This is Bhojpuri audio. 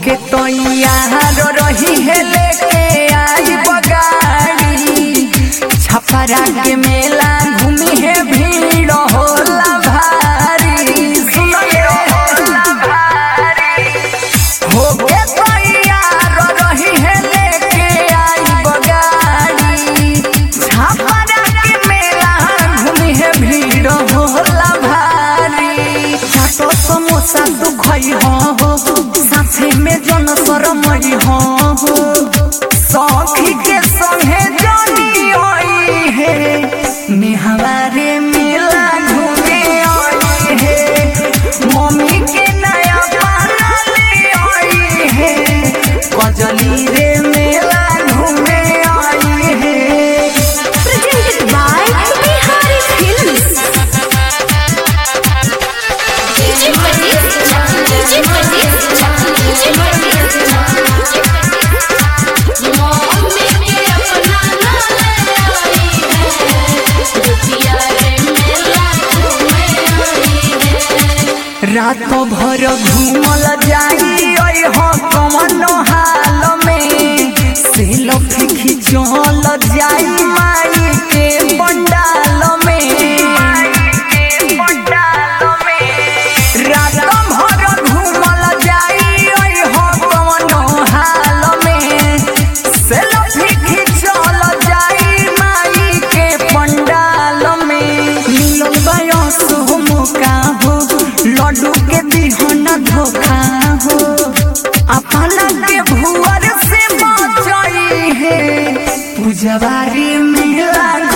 होके तो यार रही है लेके आई बगाड़ी छपरा के मेला घूमी है भीड़ होला भारी होला भारी होके तो यार रही है लेके आई बगाड़ी छपरा के मेला घूमी है भीड़ होला भारी चाटो समोसा तू खई हो साथे में जन सरमई हो सखी के संगे जनी आई है निहवारे मेला घूमे आई है मम्मी के नया पाना ले आई है कजली रे मेला घूमे आई है। Presented by Bihari Films. DJ Pradeep, DJ Pradeep, DJ Pradeep. Mummy के अपना ना ले आई है रुपिया रे मेला घूमे आई है। रात भर घूमल जाई ओय हो कमनो हाल में सेल्फी खिंचल जाई माई के पंडाल में रात भर घूमल जाई ओय हो कमनो हाल में सेल्फी खिंचल जाई माई के पंडाल में मिलन बयस हो मौका हो लड्डू के दिहन धोखा हो अपना के भुवर से बचाई है पूजवारी मेला